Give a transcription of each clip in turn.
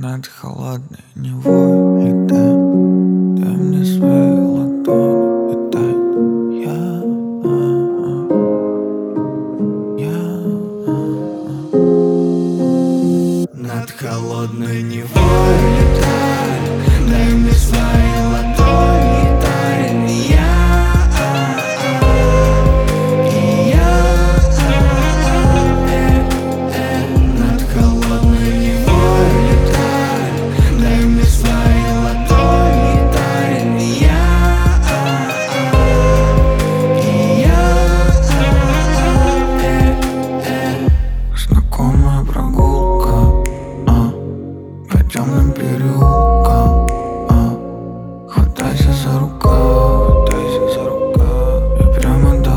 Над холодной Невой летает, дай мне свои ладони и тает. Над холодной Невой летает, дай мне свои ладони и тает. Над холодной Невой летает, дай мне свои ладони и тает. Знакомая прогулка по темным переулкам. Хватайся за рукав, и прямо до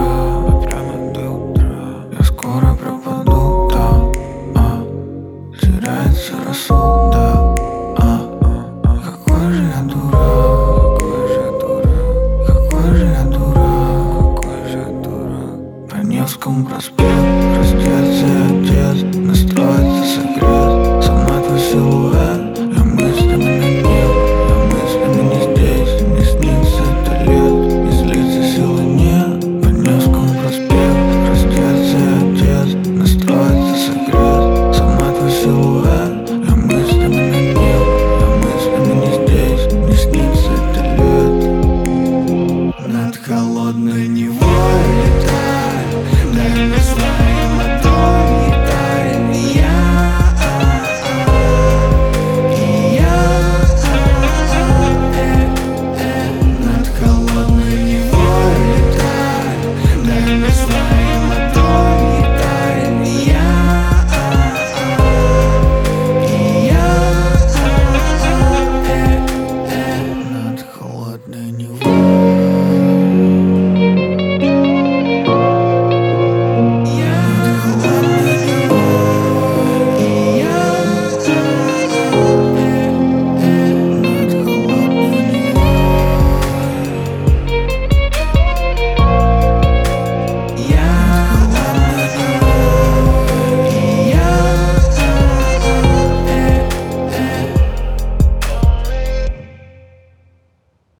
утра, я скоро пропаду там. Теряется рассудок. Какой же я дурак, какой же я дурак. По Невскому проспекту раздеться и одет.